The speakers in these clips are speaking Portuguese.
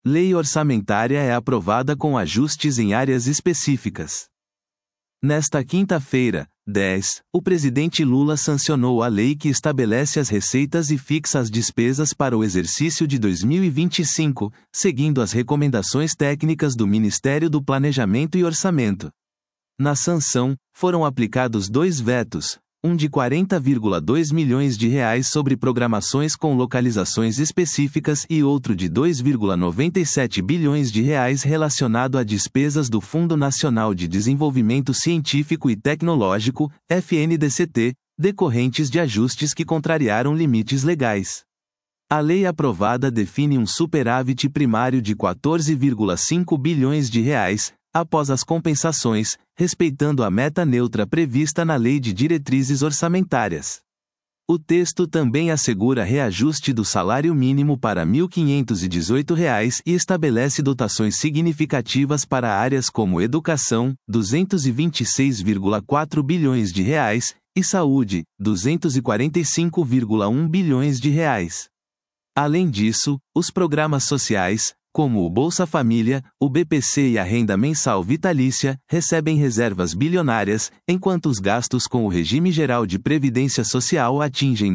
Lei orçamentária é aprovada com ajustes em áreas específicas. Nesta quinta-feira, 10, o presidente Lula sancionou a lei que estabelece as receitas e fixa as despesas para o exercício de 2025, seguindo as recomendações técnicas do Ministério do Planejamento e Orçamento. Na sanção, foram aplicados 2 vetos, um de R$ 40,2 milhões sobre programações com localizações específicas e outro de R$ 2,97 bilhões relacionado a despesas do Fundo Nacional de Desenvolvimento Científico e Tecnológico, FNDCT, decorrentes de ajustes que contrariaram limites legais. A lei aprovada define um superávit primário de R$ 14,5 bilhões após as compensações, respeitando a meta neutra prevista na Lei de Diretrizes Orçamentárias. O texto também assegura reajuste do salário mínimo para R$ 1.518 e estabelece dotações significativas para áreas como educação, R$ 226,4 bilhões e saúde, R$ 245,1 bilhões. Além disso, os programas sociais, como o Bolsa Família, o BPC e a renda mensal vitalícia, recebem reservas bilionárias, enquanto os gastos com o regime geral de previdência social atingem R$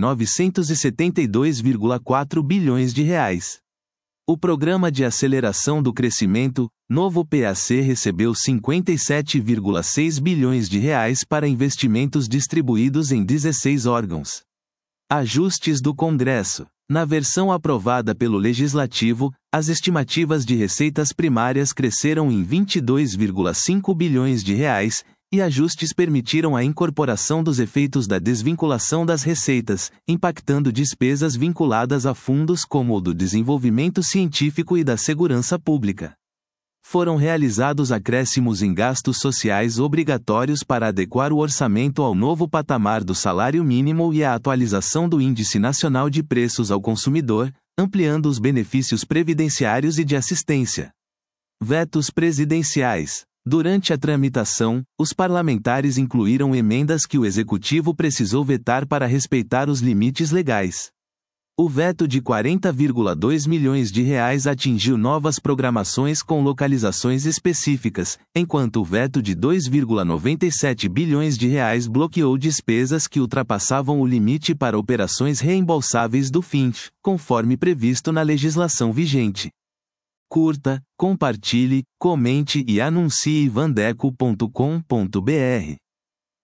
972,4 bilhões. O Programa de Aceleração do Crescimento, novo PAC, recebeu R$ 57,6 bilhões para investimentos distribuídos em 16 órgãos. Ajustes do Congresso. Na versão aprovada pelo Legislativo, as estimativas de receitas primárias cresceram em R$ 22,5 bilhões e ajustes permitiram a incorporação dos efeitos da desvinculação das receitas, impactando despesas vinculadas a fundos como o do desenvolvimento científico e da segurança pública. Foram realizados acréscimos em gastos sociais obrigatórios para adequar o orçamento ao novo patamar do salário mínimo e à atualização do Índice Nacional de Preços ao Consumidor, ampliando os benefícios previdenciários e de assistência. Vetos presidenciais. Durante a tramitação, os parlamentares incluíram emendas que o Executivo precisou vetar para respeitar os limites legais. O veto de R$ 40,2 milhões atingiu novas programações com localizações específicas, enquanto o veto de R$ 2,97 bilhões bloqueou despesas que ultrapassavam o limite para operações reembolsáveis do FINF, conforme previsto na legislação vigente. Curta, compartilhe, comente e anuncie vandeco.com.br.